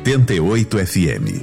88 FM.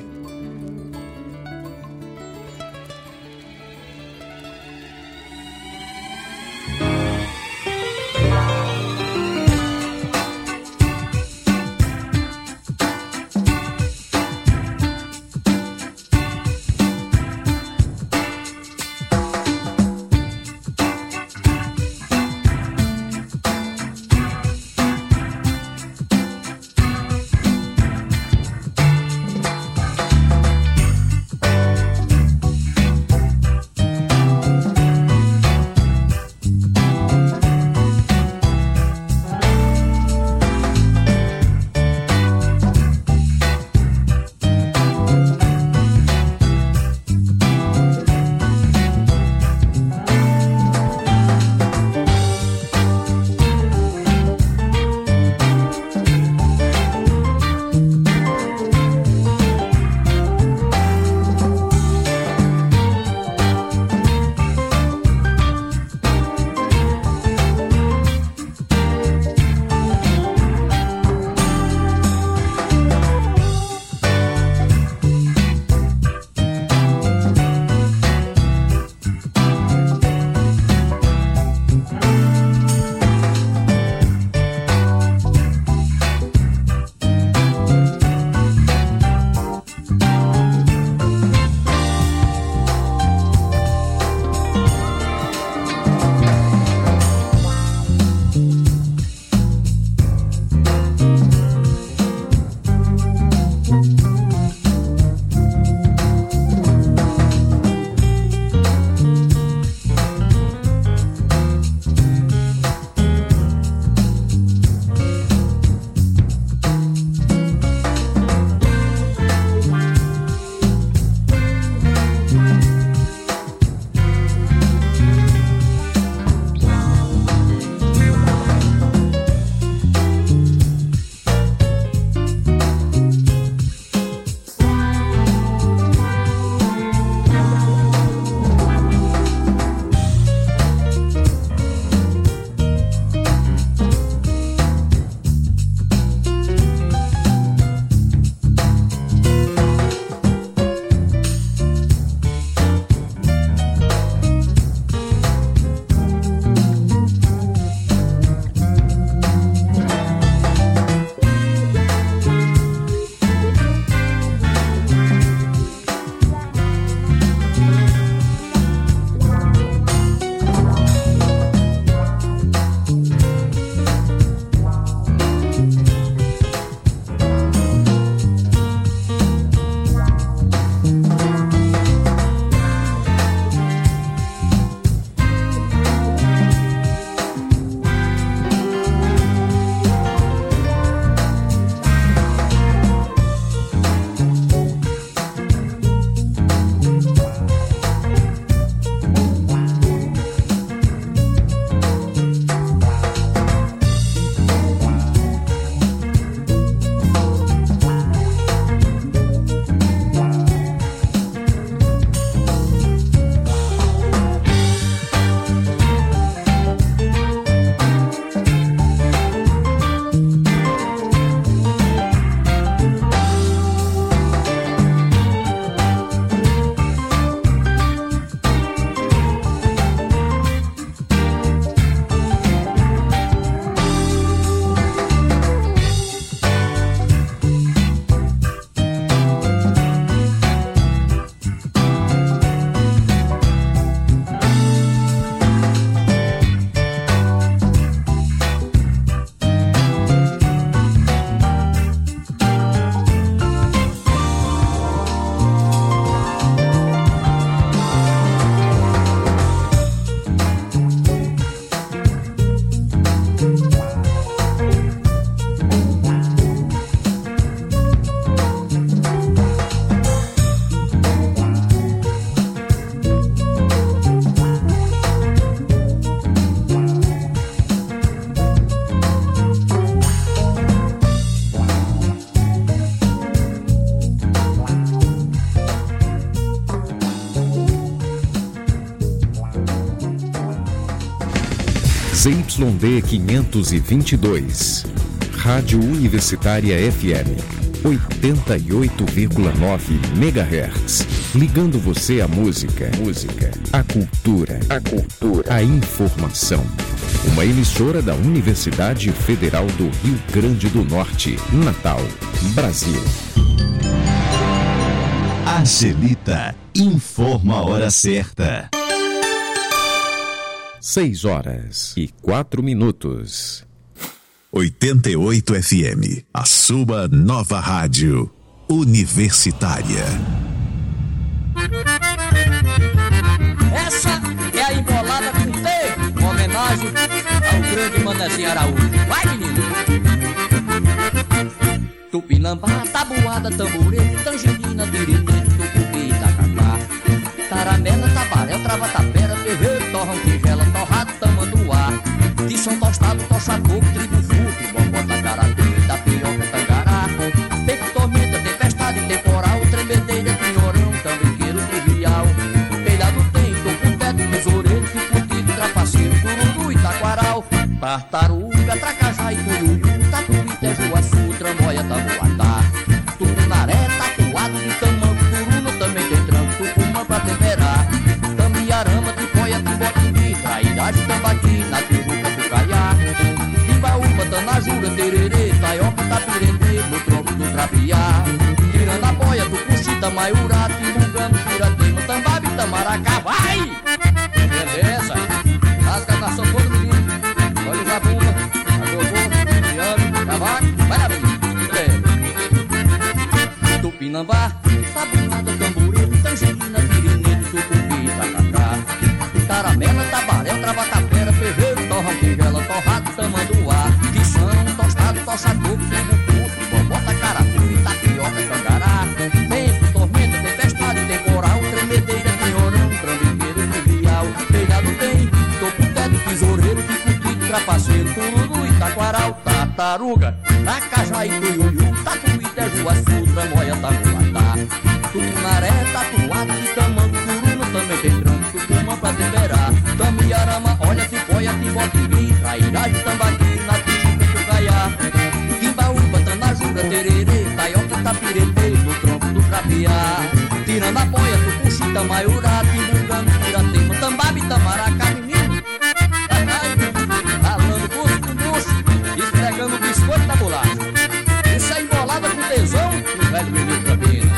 ZYD 522, Rádio Universitária FM 88,9 MHz. Ligando você à música, à cultura, à informação. Uma emissora da Universidade Federal do Rio Grande do Norte, Natal, Brasil. Angelita informa a hora certa. 6h04. 88 FM, a sua nova rádio universitária. Essa é a Embolada com T, uma homenagem ao grande Manezinho Araújo. Vai, menino! Tupinambá, tabuada, tamborete, tangerina, tirinete, tucupi, tacacá, taramela, tabaréu, trava, tapera, terreiro, torrão, tigela, torrado, tamanduá, tição tostado, tocha pouco, trigo, fruto, bobota, caratu, tapioca, tangará, tempo, tormenta, tempestade, temporal, tremedeira, pinhorão, tambiqueiro, trivial, telhado tem, toco, teto, tesoureiro, tico-tico, trapaceiro, cururu, itaquaral, tartaruga, tracajá e cuyuyu, tatuí, tejuaçu, tramóia, tabuatá, tucunaré, tatuado de tamanco, turuna também tem tranco, tucumã pra temperar, tambiarama, tipóia, tibotimbi, trairagem, tambaqui, na tijuca, tucaiá, timbaúba, tanajura, tererê, taioca, tapirendê, no tronco do trapiá, tirando a boia, tucuxita, maiurá, timbungano, tiratema, tambabe, tamaracá, vai! Beleza, rasga na sanfona, menino, olha o zabumba, agogô, piano, cavaco, vai lá, menino. Tupinambá, tabuada, tamborete, tangerina, tirinete, tucupi, tacacá, taramela, tabaréu, travacapera, ferreiro, torrão, tigela, torrado, tamanduá, tição, tostado, tocha coco, trigo curto, bobota, caratu, tapioca, cangará, vento, tormenta, tempestade, temporal, tremedeira, pinhorão, trambiqueiro, trivial, telhado tem, topo, teto, tesoureiro, tico-tico, trapaceiro, cururu, itaquaral, tartaruga, tracajá e cuyuyu, tatuí, tejuaçu, tramóia, tabuatá, tucunaré, tatuado de tamanco, curuna também tem tranco, tucumã pra temperar, tamiarama, olha, tipóia, tibotimbi, trairagem, tambaqui, na tijuca, tucaiá, timbaúba, tanajura, tererê, taioca, tapirendê, no tronco do trapiá, tirando a boia, tucuxita, maiurá, timbungano, tiratema, tambabe, tamaracá, menino, ralando bucho com bucho, esfregando o biscoito da bolacha. Isso é embolada com tesão do velho menino Campina.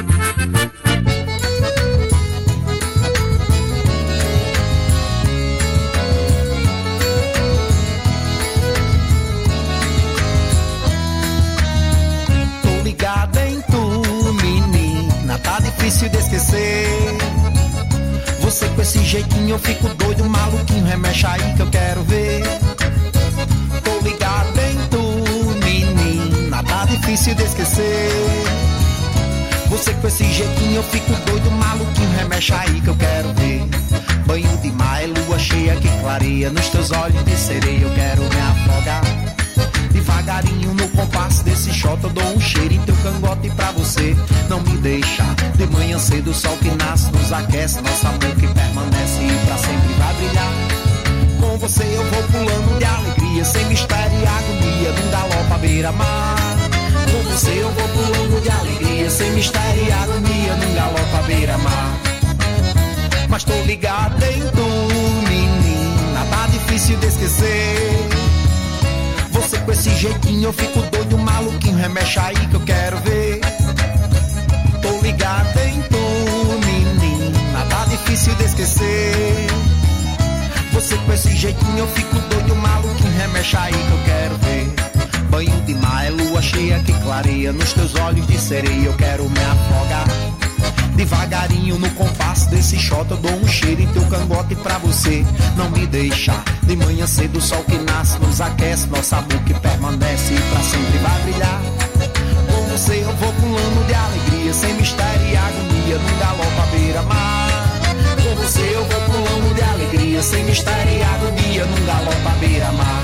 Tô ligado em tu, menina, tá difícil de esquecer. Você com esse jeitinho eu fico doido, maluquinho, remexa aí que eu quero ver. Tô ligado em tu, menina, tá difícil de esquecer. Você com esse jeitinho eu fico doido, maluquinho, remexa aí que eu quero ver. Banho de mar, é lua cheia que clareia, nos teus olhos de sereia eu quero me afogar. Devagarinho no compasso desse shot eu dou um cheiro em teu cangote pra você não me deixar. De manhã cedo o sol que nasce nos aquece, nosso amor que permanece e pra sempre vai brilhar. Com você eu vou pulando de alegria, sem mistério e agonia, num galope à beira-mar. Com você eu vou pulando de alegria, sem mistério e agonia, num galope à beira-mar. Mas tô ligado em tu, menina, tá difícil de esquecer. Você com esse jeitinho eu fico doido, maluquinho, remexa aí que eu quero ver. Tô ligado em tu, menina, tá difícil de esquecer. Você com esse jeitinho eu fico doido, maluquinho, remexa aí que eu quero ver. Banho de mar, é lua cheia que clareia, nos teus olhos de sereia eu quero me afogar. Devagarinho no compasso desse shot eu dou um cheiro em teu cangote pra você não me deixar. De manhã cedo o sol que nasce nos aquece, nosso amor que permanece e pra sempre vai brilhar. Com você eu vou pulando de alegria, sem mistério e agonia, num galope à beira-mar. Com você eu vou pulando de alegria, sem mistério e agonia, num galope à beira-mar.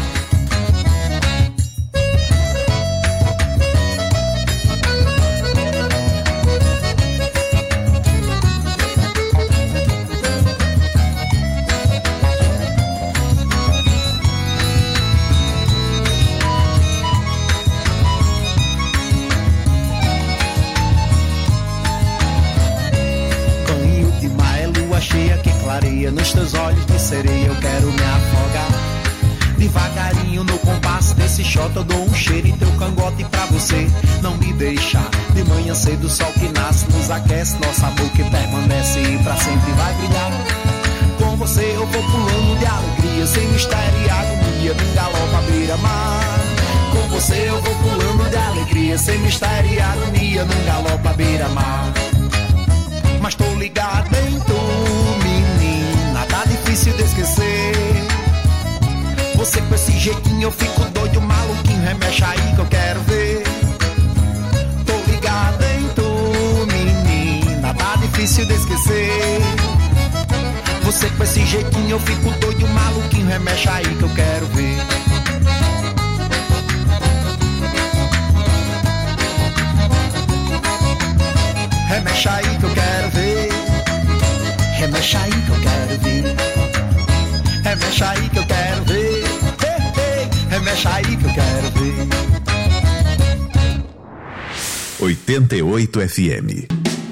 areia, nos teus olhos de sereia eu quero me afogar. Devagarinho no compasso desse shot eu dou um cheiro em teu cangote pra você não me deixar. De manhã cedo o sol que nasce nos aquece, nosso amor que permanece e pra sempre vai brilhar. Com você eu vou pulando de alegria, sem mistério e agonia, num galope à beira-mar. Com você eu vou pulando de alegria, sem mistério e agonia, num galope à beira-mar. Mas tô ligado em tu, menina, tá difícil de esquecer. Você com esse jeitinho eu fico doido, maluquinho, remexe aí que eu quero ver. Tô ligado em tu, menina, tá difícil de esquecer. Você com esse jeitinho eu fico doido, maluquinho, remexe aí que eu quero ver. Remexe aí que eu quero ver. Remexe aí que eu quero ver. Remexe aí que eu quero ver. Remexe aí que eu quero ver. 88 FM.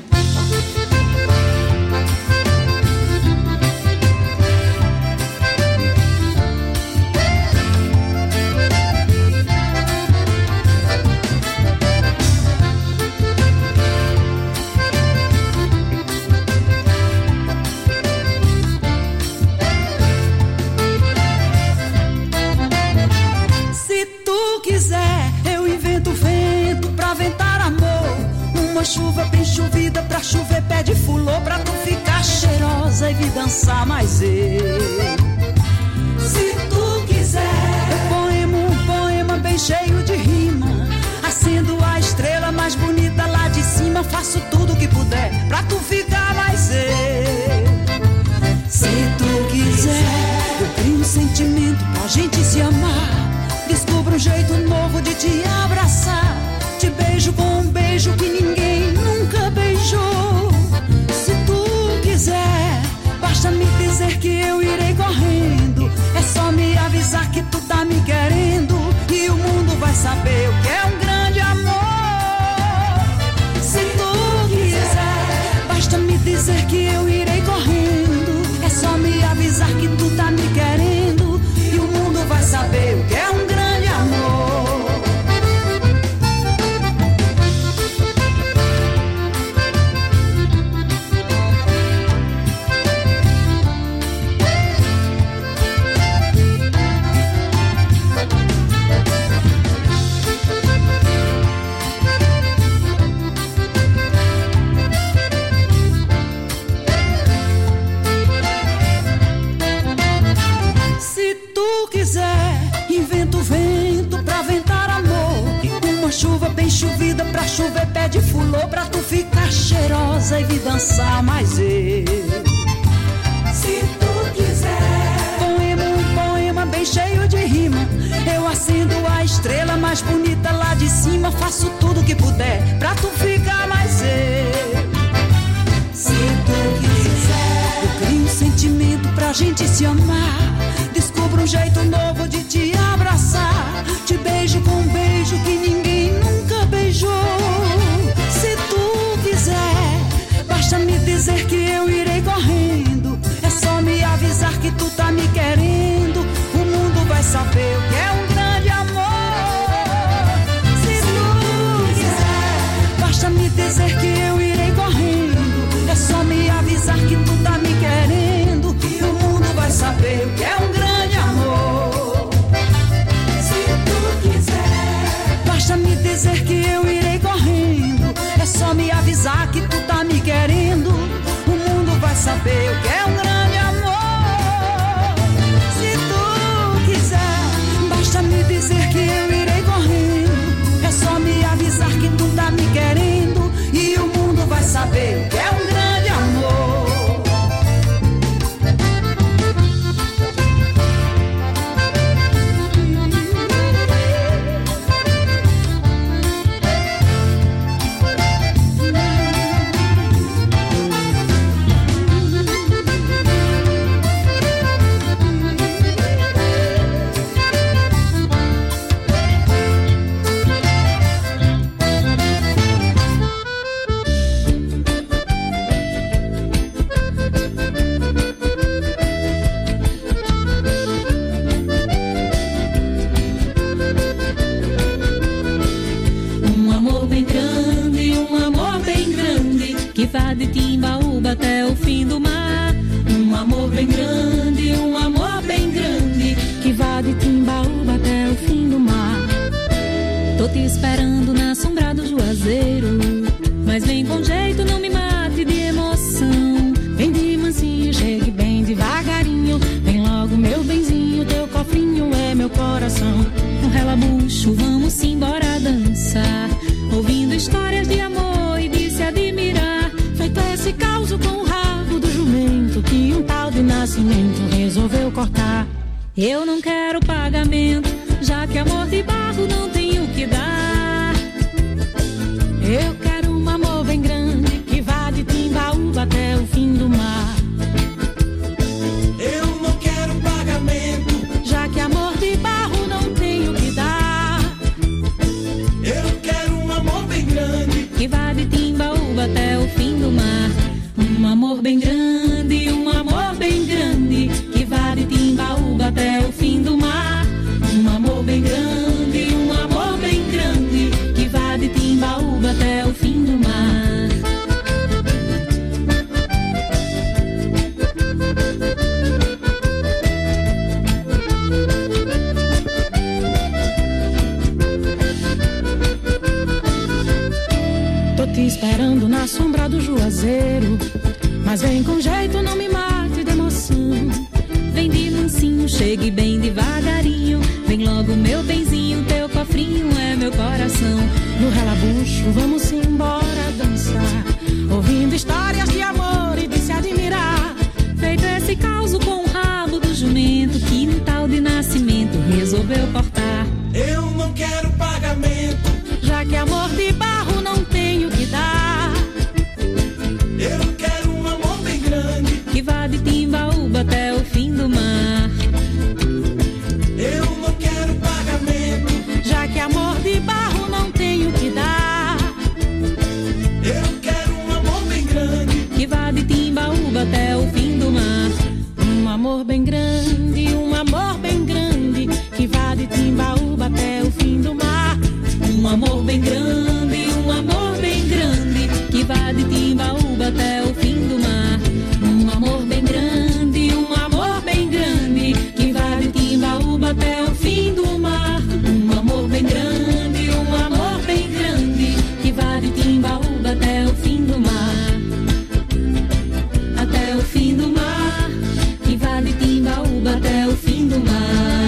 Chuva bem chovida pra chover pé de fulô, pra tu ficar cheirosa e vir dançar mais eu. Se tu quiser, eu poemo um poema bem cheio de rima, acendo a estrela mais bonita lá de cima, faço tudo que puder pra tu ficar mais eu. Se tu quiser, eu crio um sentimento pra gente se amar, descubra um jeito novo de te abraçar, te beijo com um beijo que ninguém nunca beijou. Se tu quiser, basta me dizer que eu irei correndo. É só me avisar que tu tá me querendo e o mundo vai saber o que é um grande amor. Se tu quiser, basta me dizer que eu irei correndo. É só me avisar que tu tá me querendo e o mundo vai saber o que é um grande amor. Chuva bem chovida pra chover pé de fulô, pra tu ficar cheirosa e vir dançar mais eu. Se tu quiser, poema um poema bem cheio de rima, eu acendo a estrela mais bonita lá de cima, faço tudo que puder pra tu ficar mais eu. Se tu quiser, eu crio um sentimento pra gente se amar, descubra um jeito novo de te abraçar, te beijo com um beijo que ninguém nunca beijou. Se tu quiser, basta me dizer que eu irei correndo. É só me avisar que tu tá me querendo. O mundo vai saber o que é um grande amor. Se tu quiser, basta me dizer que eu irei correndo. É só me avisar que tu tá me querendo e o mundo vai saber o que é um grande amor. Se tu quiser, basta me dizer que eu irei correndo. É só me avisar que tu tá me querendo. O mundo vai saber o que é um grande amor. Se tu quiser, basta Timbaúba até o fim do mar. Um amor bem grande, um amor bem grande, que vá de Timbaúba até o fim do mar. Tô te esperando na sombra do Juazeiro, mas vem com jeito, não me mate de emoção. Vem de mansinho, chegue bem devagarinho. Vem logo, meu benzinho, teu cofrinho é meu coração. No relabucho, vamos embora dançar, ouvindo histórias de amor e de se admirar. Feito esse causo com o rabo do jumento, que um tal de Nascimento resolveu cortar. Eu não quero pagamento, já que amor de barro não tenho que dar. Eu quero um amor bem grande, que vá de Timbaúba até o fim do mar. Eu não quero pagamento, já que amor de barro não tenho que dar. Eu quero um amor bem grande, que vá de Timbaúba até o fim do mar. Um amor bem grande, um amor bem grande, que vá de Timbaúba até o fim do mar. Um amor bem grande, um amor bem grande, que vá de Timbaúba até o fim do mar. Tô te esperando na sombra do Juazeiro, mas vem com jeito, não me mate de emoção. Vem de mansinho, chegue bem devagarinho. Vem logo, meu benzinho, teu cofrinho é meu coração. No relabucho, vamos embora dançar, ouvindo histórias de amor e de se admirar. Feito esse causo com o rabo do jumento, que um tal de Nascimento resolveu cortar. Eu não quero pagamento, já que amor de barro não tenho que dar. Eu quero um amor bem grande, que vá de Timbaúba até o fim do mar. Eu não quero pagamento, já que amor de barro não tenho que dar. Eu quero um amor bem grande, que vá de Timbaúba até o fim do mar. Um amor bem grande, um amor bem grande, que vá de Timbaúba até o fim do mar. Um amor bem grande, um amor bem grande, que vá de Timbaúba até o fim do mar. Um amor bem grande, um amor bem grande, que vá de Timbaúba até o fim do mar. Um amor bem grande, um amor bem grande, que vá de Timbaúba até o fim do mar. Até o fim do mar, que vá de Timbaúba até o fim do mar.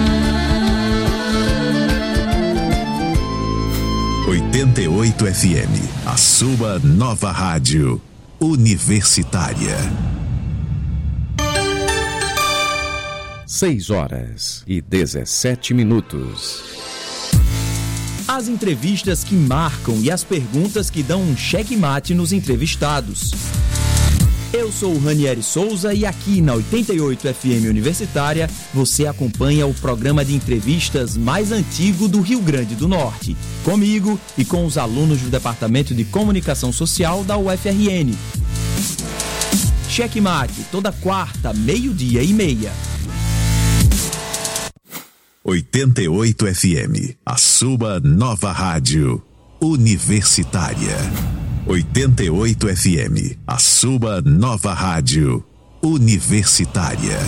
88 FM, a sua nova rádio universitária. 6h17. As entrevistas que marcam e as perguntas que dão um checkmate nos entrevistados. Eu sou o Ranieri Souza e aqui na 88 FM Universitária você acompanha o programa de entrevistas mais antigo do Rio Grande do Norte, comigo e com os alunos do Departamento de Comunicação Social da UFRN. Checkmate, toda quarta, 12:30. 88 FM, a sua nova rádio universitária. 88 FM, a sua nova rádio universitária.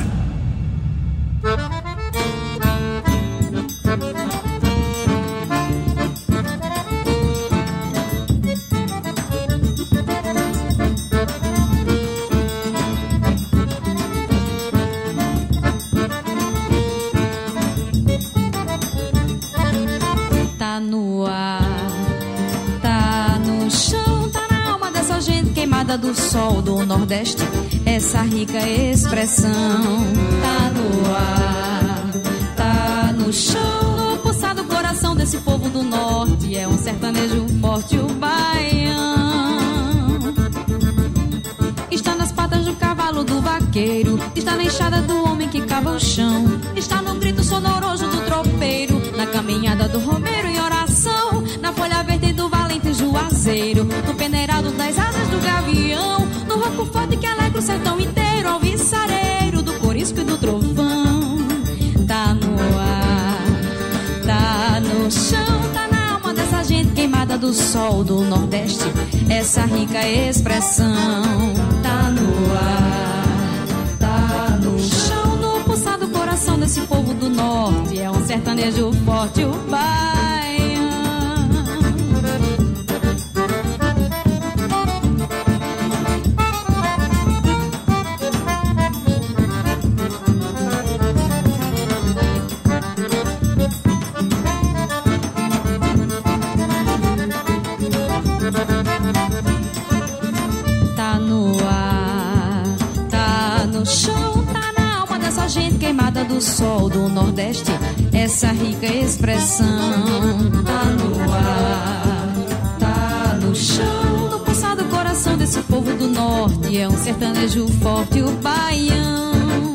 Tá no ar, tá no chão, tá na alma dessa gente queimada do sol do Nordeste, essa rica expressão. Tá no ar, tá no chão, no pulsado coração desse povo do Norte, é um sertanejo forte, o baião. Está nas patas do cavalo do vaqueiro, está na enxada do homem que cava o chão, está no grito sonoroso do tropeiro, na caminhada do romeiro em oração, na folha verde do valente juazeiro, no peneirado das asas do gavião, no ronco forte que alegra o sertão inteiro, ao viçareiro do corisco e do trovão. Tá no ar, tá no chão, tá na alma dessa gente queimada do sol do Nordeste, essa rica expressão. sertanejo forte, o baiano. Tá no ar, tá no chão, tá na alma dessa gente queimada do sol do Nordeste, essa rica expressão. Tá no ar, tá no chão, no pulsar do coração desse povo do Norte, é um sertanejo forte, o baião.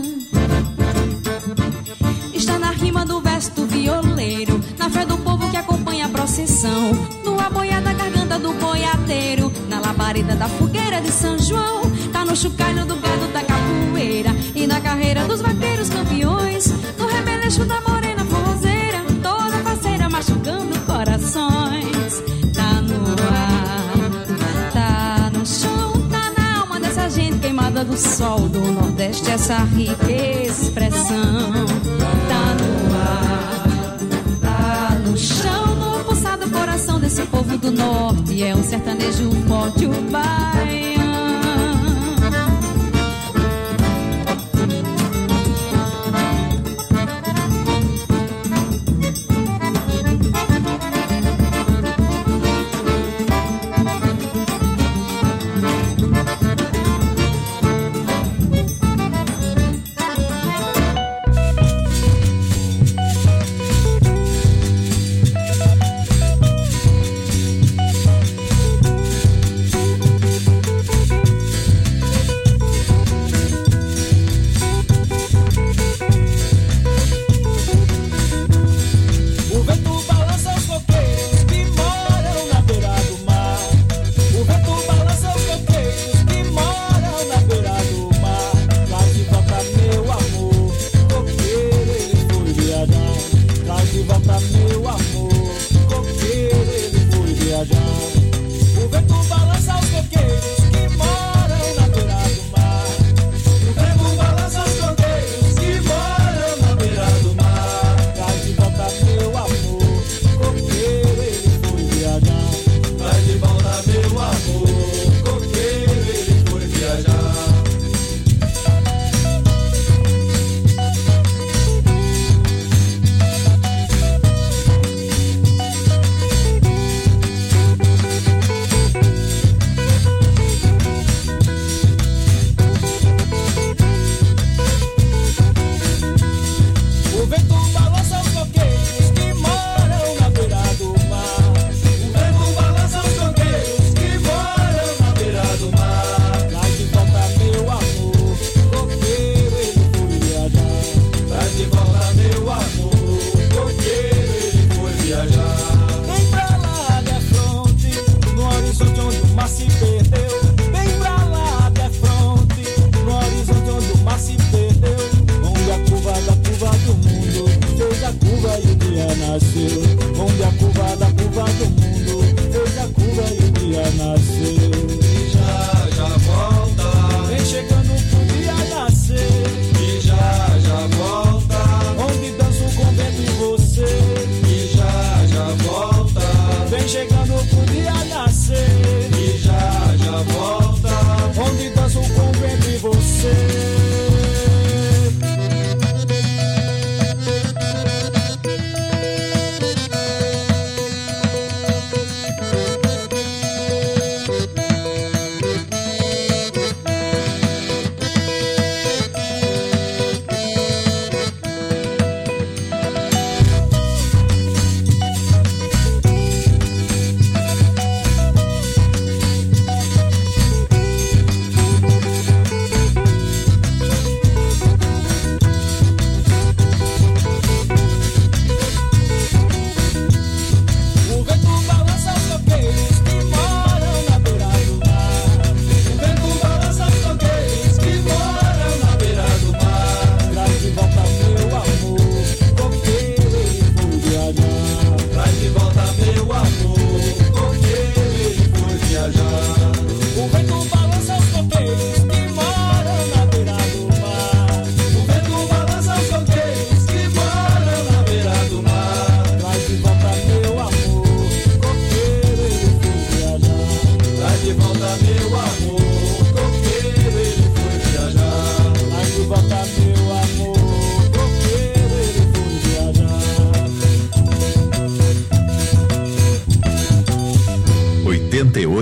Está na rima do verso do violeiro, na fé do povo que acompanha a procissão, no aboiar da garganta do boiadeiro, na labareda da fogueira de São João. Tá no chocalho do gado da capoeira e na carreira dos vaqueiros campeões, no rebeleixo da morena forrozeira, toda faceira machucando corações. Tá no ar, tá no chão, tá na alma dessa gente queimada do sol do Nordeste, essa rica expressão. Tá no ar, tá no chão, no pulsar do coração desse povo do Norte, é um sertanejo forte, o baiano.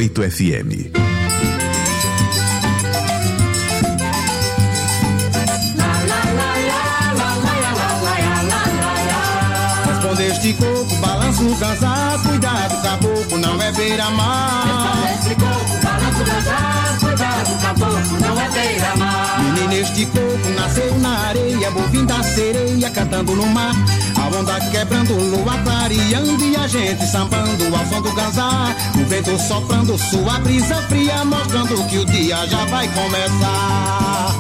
88 FM. Respondeste coco, balança o casaco, cuidado, caboclo, não é beira-mar. Respondeste coco, balança o casaco, cuidado, caboclo, não é beira-mar. Menina, este coco nasceu na areia, bovim da sereia cantando no mar. A onda quebrando, lua clareando e a gente sambando ao som do ganzá. O vento soprando, sua brisa fria, mostrando que o dia já vai começar.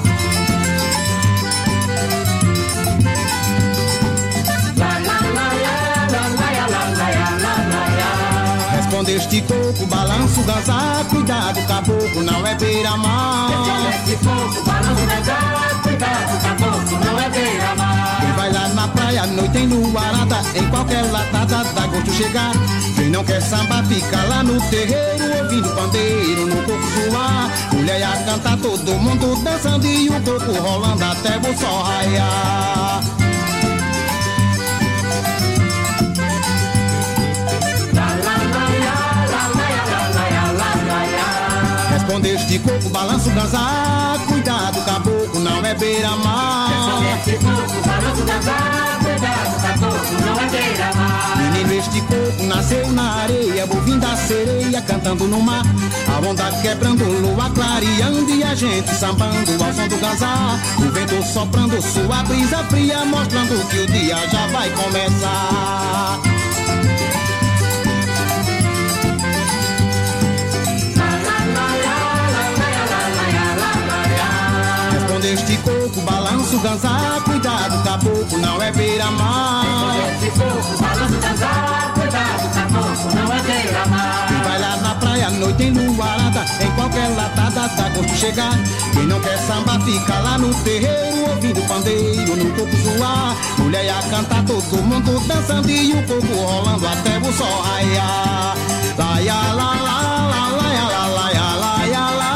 Respondeste coco, balança o ganzá, cuidado, caboclo, não é beira-mar. Respondeste coco, balança o ganzá, cuidado, caboclo, não é beira-mar. Quem vai lá na praia, noite enluarada, em qualquer latada dá gosto chegar. Quem não quer samba fica lá no terreiro, ouvindo pandeiro no coco zoar. Mulher a cantar, todo mundo dançando e o coco rolando até o sol raiar. Respondeste coco, balança o ganzá, cuidado, caboclo, não é beira-mar. Respondeste coco, balança o ganzá, cuidado, caboclo, não é beira-mar. Menino, este coco nasceu na areia, bovim da sereia cantando no mar. A onda quebrando, lua clareando e a gente sambando ao som do ganzá. O vento soprando, sua brisa fria, mostrando que o dia já vai começar. Respondeste coco, balança o ganzá, cuidado, caboclo, não é beira-mar. Respondeste coco, balança o ganzá, cuidado, caboclo, não é beira-mar. Quem vai lá na praia, noite enluarada, em qualquer latada dá gosto chegar. Quem não quer samba fica lá no terreiro, ouvindo pandeiro no coco zoar. Mulher a cantar, todo mundo dançando e o coco rolando até o sol raiar. Laia, la, la, la, laia, la, laia, laia, la.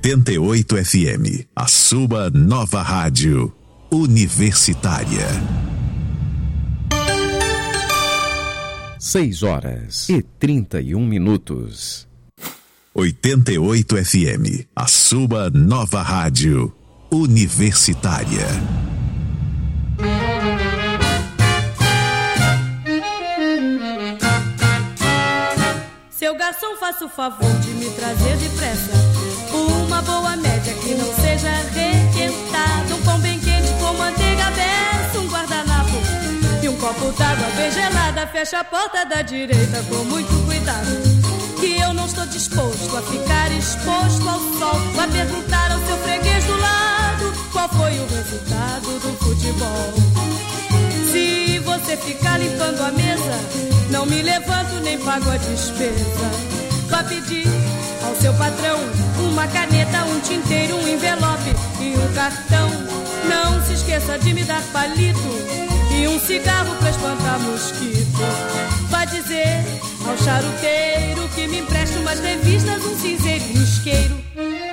88 FM, a sua nova rádio universitária. 6h31. 88 FM, a sua nova rádio universitária. Seu garçom, faça o favor de me trazer depressa uma boa média que não seja requentada, um pão bem quente com manteiga aberta, um guardanapo e um copo d'água bem gelada. Fecha a porta da direita com muito cuidado, que eu não estou disposto a ficar exposto ao sol. Vai perguntar ao seu freguês do lado qual foi o resultado do futebol. Se você ficar limpando a mesa, não me levanto nem pago a despesa. Vá pedir ao seu patrão uma caneta, um tinteiro, um envelope e um cartão. Não se esqueça de me dar palito e um cigarro pra espantar mosquito. Vá dizer ao charuteiro que me empreste umas revistas, um cinzeiro e um isqueiro.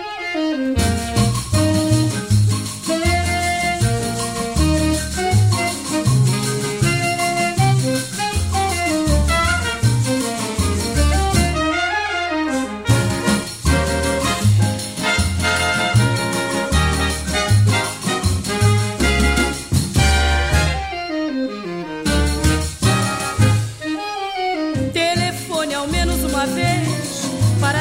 Para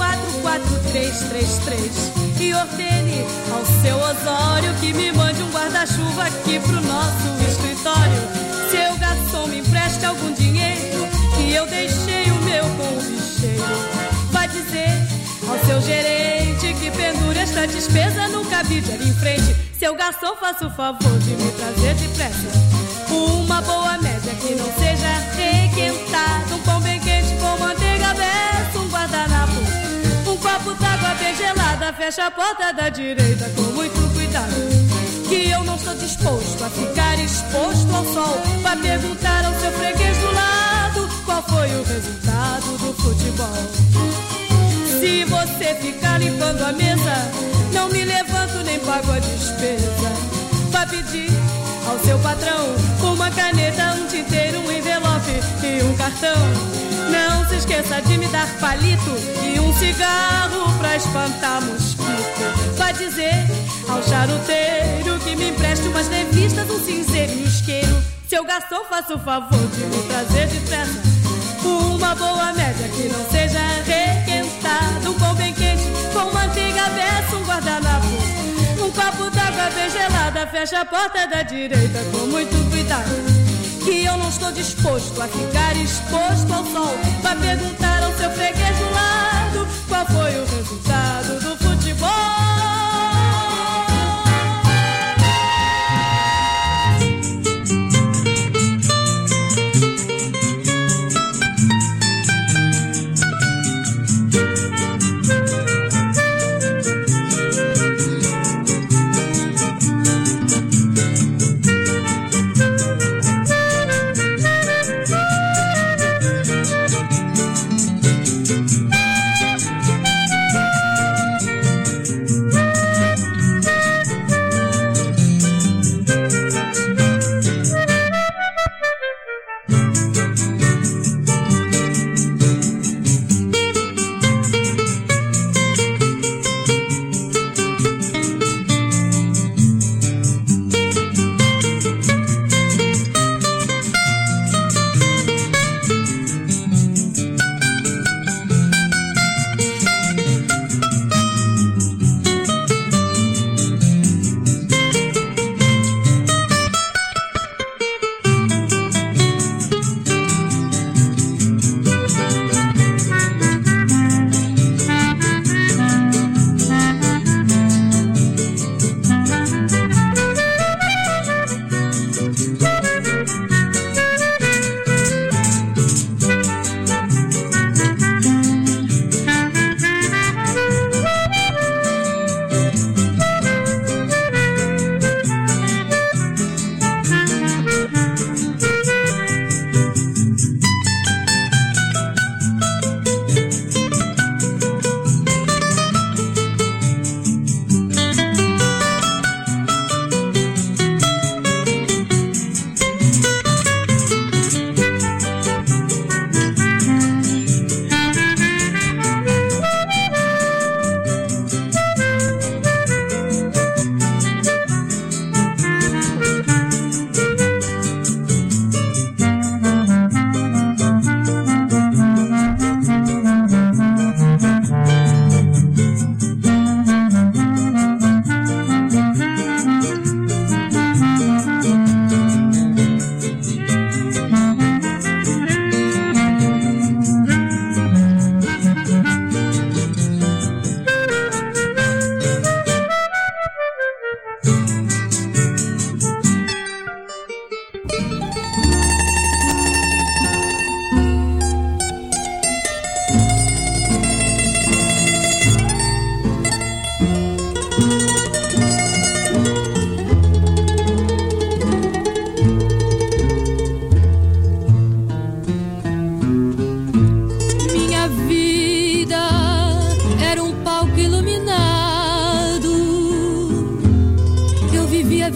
344333 e ordene ao seu Osório que me mande um guarda-chuva aqui pro nosso escritório. Seu garçom, me empreste algum dinheiro, que eu deixei o meu com o bicheiro. Vai dizer ao seu gerente que pendure esta despesa num cabide ali em frente. Seu garçom, faça o favor de me trazer depressa uma boa média que não seja requentada, um pão bem quente com manteiga aberta, um guardanapo, um copo d'água bem gelada. Fecha a porta da direita com muito cuidado, que eu não estou disposto a ficar exposto ao sol. Vai perguntar ao seu freguês do lado qual foi o resultado do futebol. Se você ficar limpando a mesa, não me levanto nem pago a despesa. Vai pedir ao seu patrão uma caneta, um tinteiro, um envelope e um cartão. Não se esqueça de me dar palito e um cigarro pra espantar mosquito. Vai dizer ao charuteiro que me empreste umas revistas, um cinzeiro e um isqueiro. Seu garçom, faça o favor de me trazer depressa uma boa média que não seja requentada, um pão bem quente com manteiga aberta, um guardanapo, um copo d'água bem gelada. Fecha a porta da direita com muito cuidado, que eu não estou disposto a ficar exposto ao sol. Vai perguntar ao seu freguês do lado qual foi o resultado do futebol.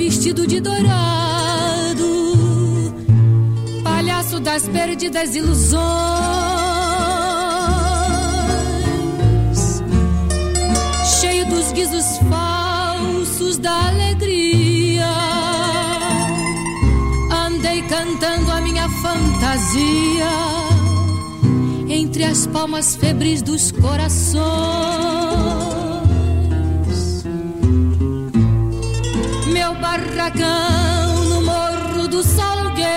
vestido de dourado, palhaço das perdidas ilusões, cheio dos guizos falsos da alegria. Andei cantando a minha fantasia entre as palmas febris dos corações. Meu barracão no morro do Salgueiro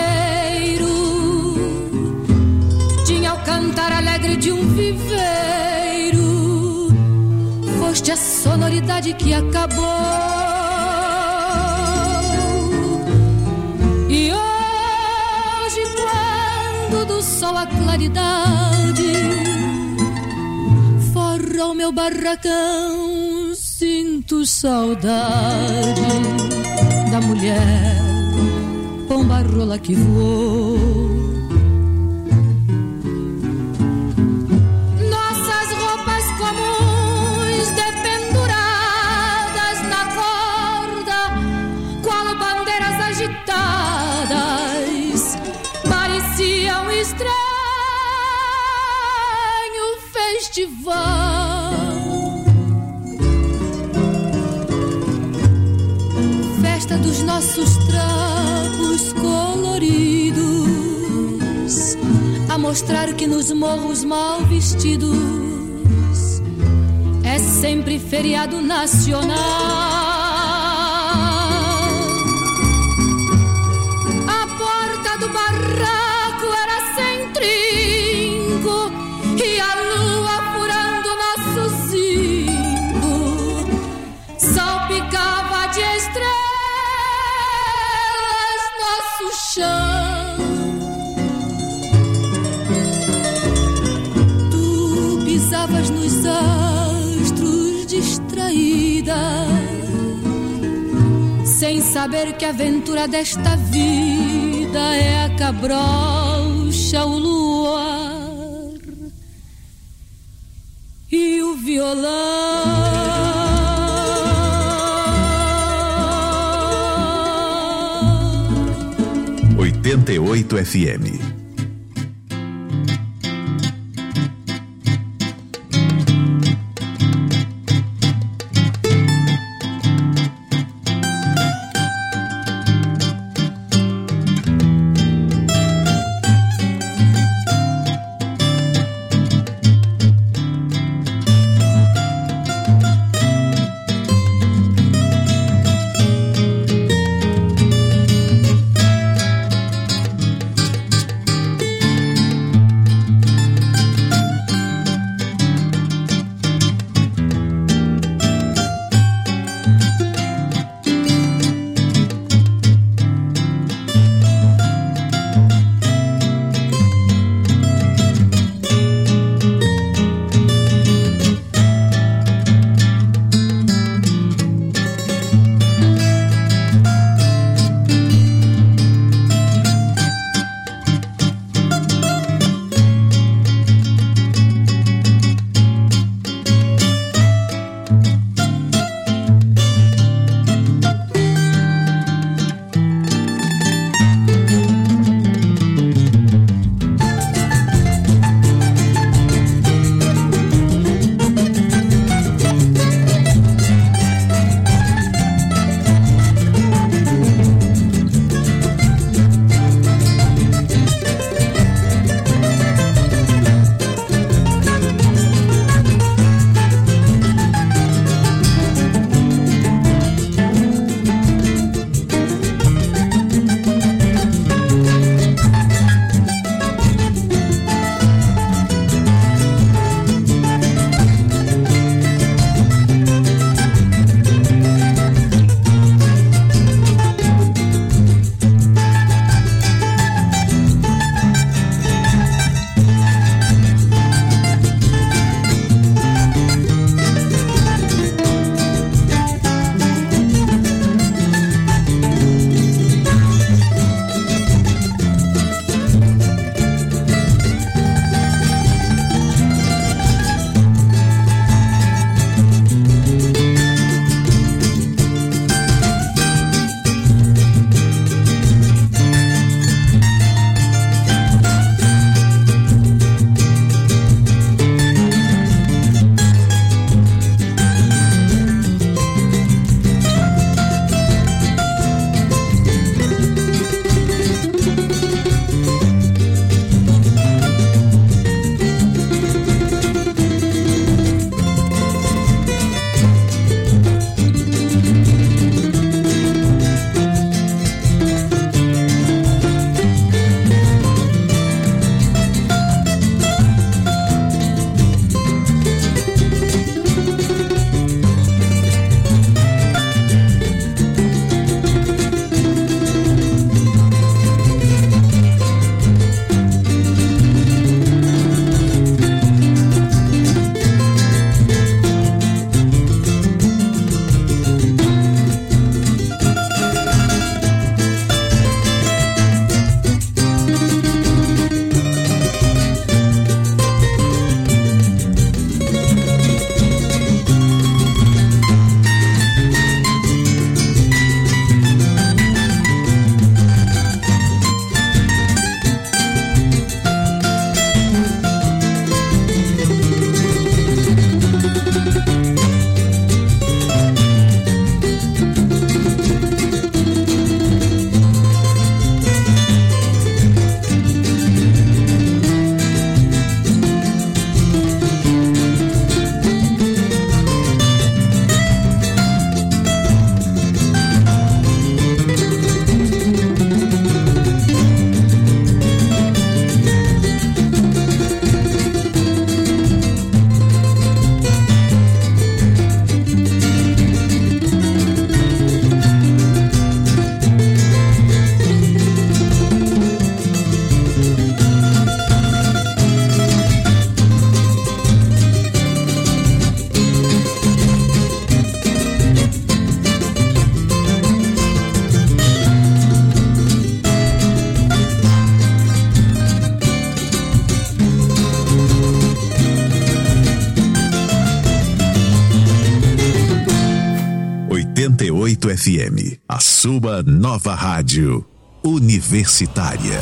tinha o cantar alegre de um viveiro. Foste a sonoridade que acabou. E hoje, quando do sol a claridade forra o meu barracão, sinto saudade da mulher pomba-rola que voou. Nossas roupas comuns dependuradas na corda, qual bandeiras agitadas, pareciam estranho festival. Festa dos nossos trapos coloridos, a mostrar que nos morros mal vestidos é sempre feriado nacional. A porta do barraco era sem trinco e a lua furando nosso zinco salpicava de estrelas nosso chão. Tu pisavas nos astros distraída, sem saber que a aventura desta vida é a cabrocha, o luar e o violão. 88 FM. 88 FM, a sua nova rádio universitária.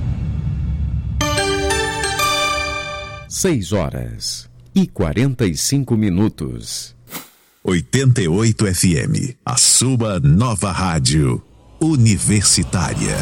6h45. 88 FM, a sua nova rádio universitária.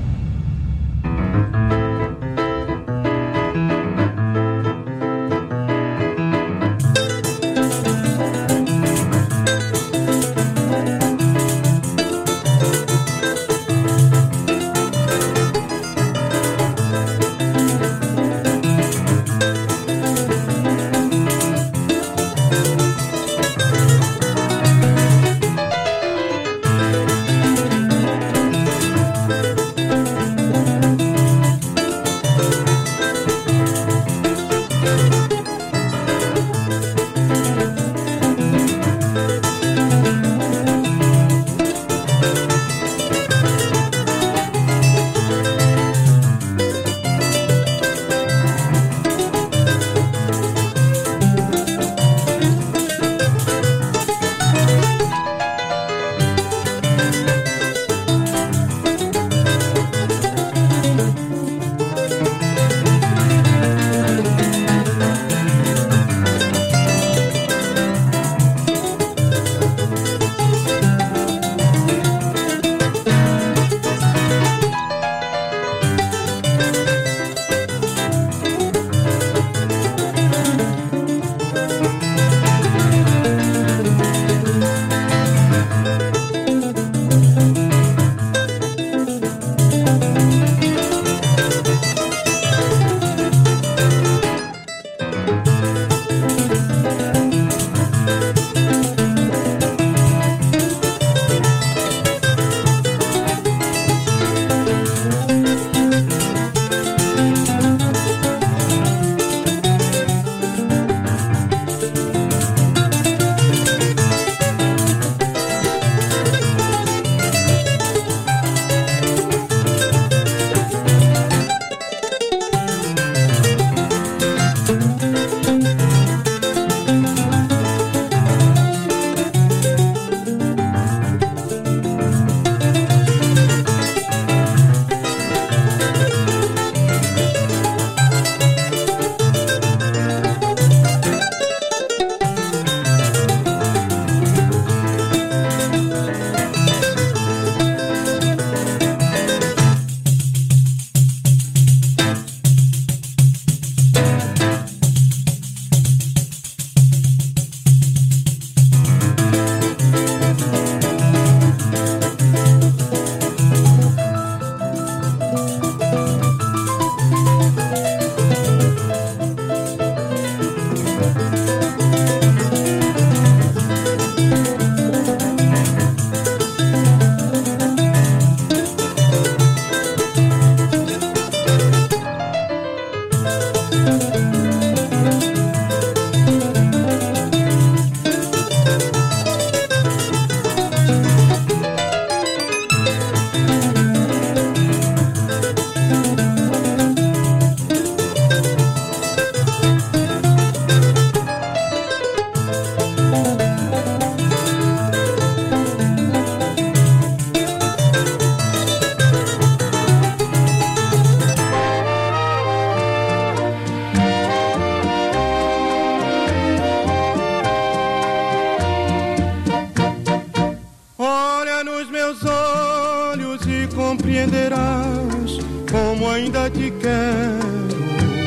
compreenderás como ainda te quero,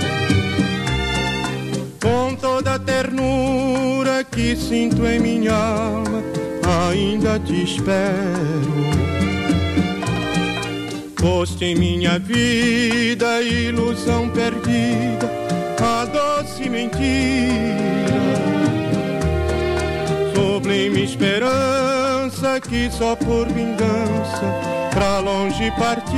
com toda a ternura que sinto em minha alma, ainda te espero. Foste em minha vida ilusão perdida, a doce mentira, sublime esperança que só por vingança pra longe partira.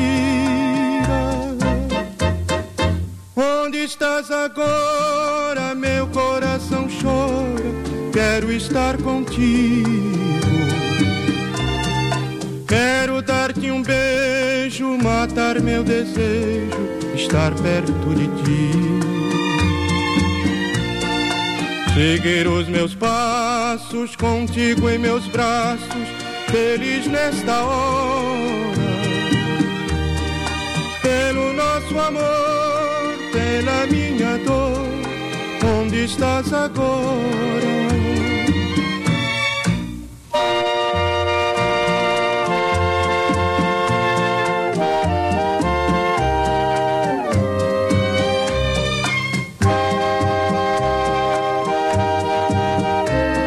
Onde estás agora? Meu coração chora, quero estar contigo. Quero dar-te um beijo, matar meu desejo, estar perto de ti. Seguir os meus passos contigo em meus braços, feliz nesta hora. Pelo nosso amor, pela minha dor, onde estás agora?